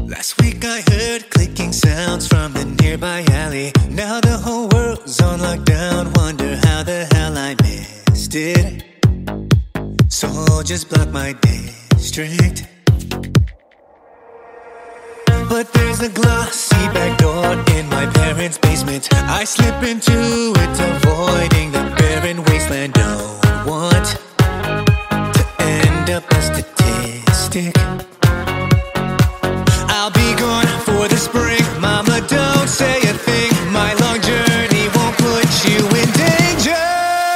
Last week I heard clicking sounds from the nearby alley. Now the whole world's on lockdown. Wonder how the hell I missed it. Soldiers block my district. But there's a glossy back door in my parents' basement. I slip into it, avoiding the barren wasteland. Don't want to end up a statistic. I'll be gone for the spring. Mama, don't say a thing. My long journey won't put you in danger.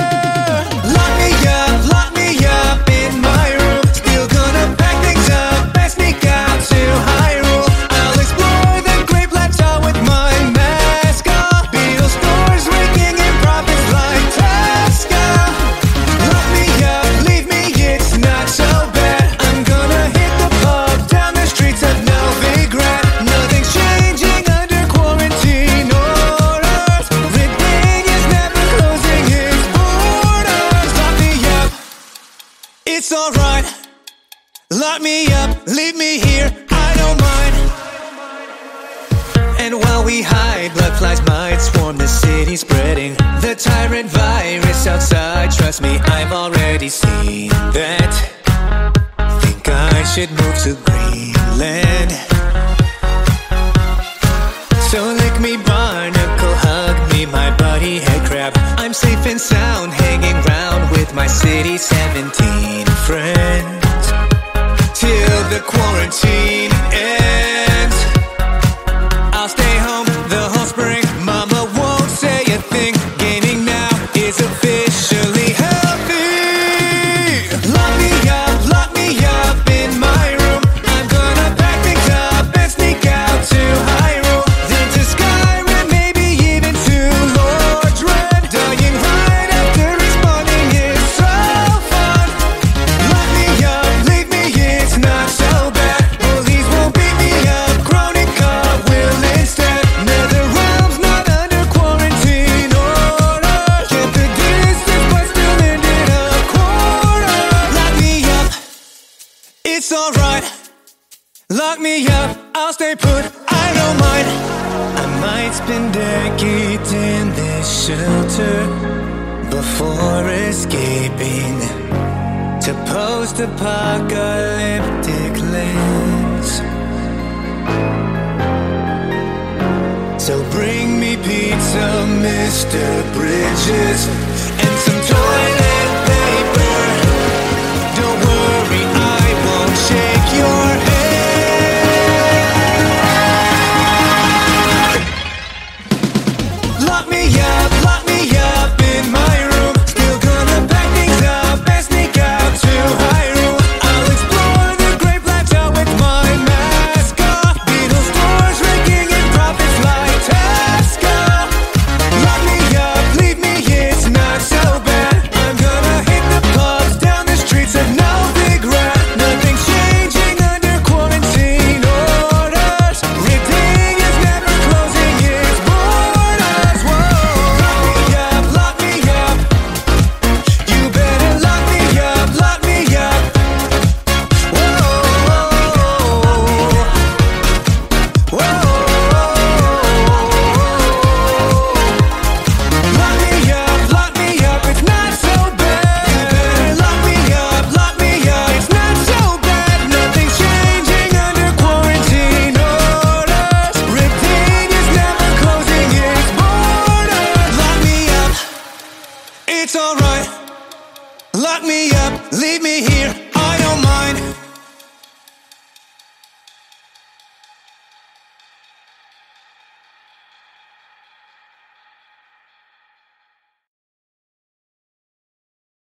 Lock me up in my room. Still gonna pack things up and sneak out to Hyrule. I'll explore the Great Plateau with my mask off. Beetle stores raking in profits like Tesco. Lock me up, leave me, it's not so bad. I'm gonna hit the pub down the streets of Novigrad. Nothing's changing under quarantine orders. The thing is never closing its borders. Lock me up, it's alright. Lock me up, leave me here, I don't mind. And while we hide, blood flies might swarm the city, spreading the tyrant virus outside. Trust me, I've already seen that. Think I should move to Greenland. So lick me, barnacle, hug me, my buddy head crab. I'm safe and sound, hanging round with my city 17 friends. Till the quarantine ends, I'll stay home the whole spring. Mama won't say a thing. Gaining now is officially healthy. Lock me up in my room. I'm gonna pack things up and sneak out to Hyrule. Then to Skyrim, maybe even to Lordran. Dying right after respawning is so fun. Lock me up, leave me, it's not so bad. Police won't beat me up, Chronica will instead. Netherrealm's not under quarantine orders. Kept the distance but still ended up quarter. Lock me up, it's alright. Lock me up, I'll stay put, I don't mind. I might spend decades in this shelter before escaping to post-apocalyptic lands. So bring me pizza, Mr. Bridges, and some toilet paper. Don't worry, I won't shake your hand. Lock me up in my room. Still gonna pack things up and sneak out to Hyrule. I'll explore the Great Plateau with my mask off. Beetle stores raking in profits like Tesco. Lock me up, leave me, it's not so bad. I'm gonna hit the pubs down the streets of Novigrad. Nothing's changing under quarantine orders. Reading is never closing its borders. Whoa. Lock me up. You better lock me up, lock me up. Whoa. Whoa. Lock me up, it's not so bad. You better lock me up, it's not so bad. Nothing's changing under quarantine orders. Reading is never closing its borders. Lock me up, it's alright. Lock me up.